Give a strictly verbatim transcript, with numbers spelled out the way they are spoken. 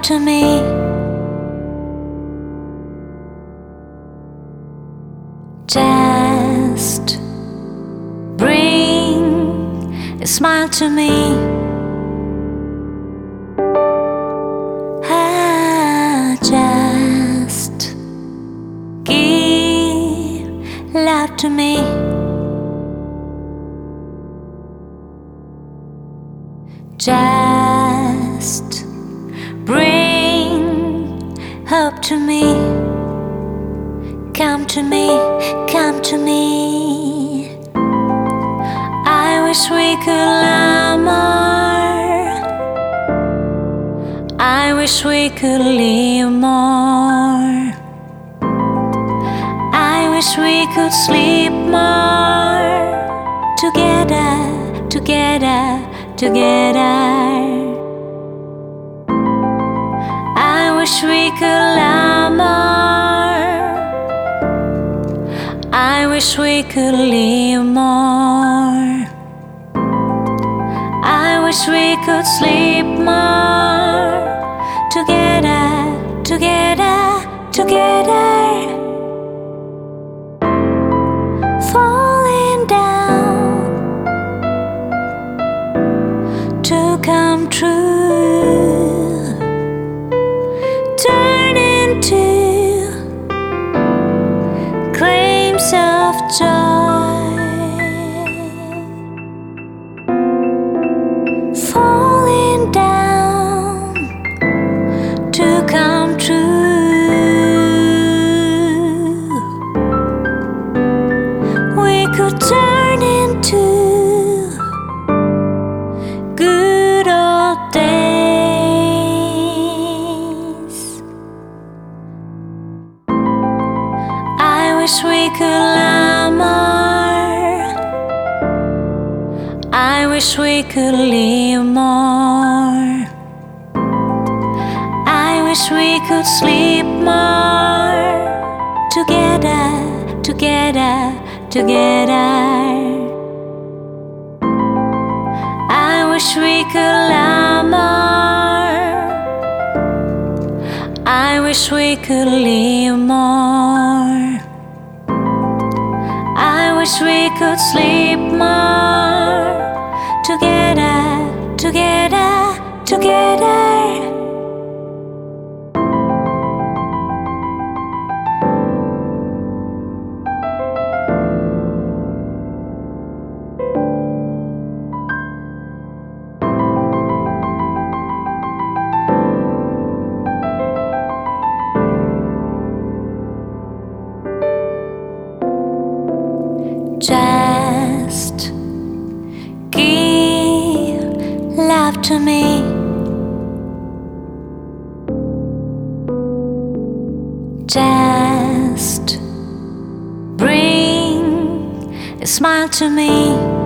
to me. Just bring a smile to me. Ah, just give love to me. Just bring hope to me. Come to me, come to me. I wish we could love more. I wish we could live more. I wish we could sleep more. Together, together, together. I wish we could love more. I wish we could live more. I wish we could sleep more. Together, together, together. Falling down to come true. Turn into claims of joy. Falling down to come true. We could turn into good old days. I wish we could love more. I wish we could live more. I wish we could sleep more. Together, together, together. I wish we could love more. I wish we could live more. I wish we could sleep more. Together, together, together. Just give love to me. Just bring a smile to me.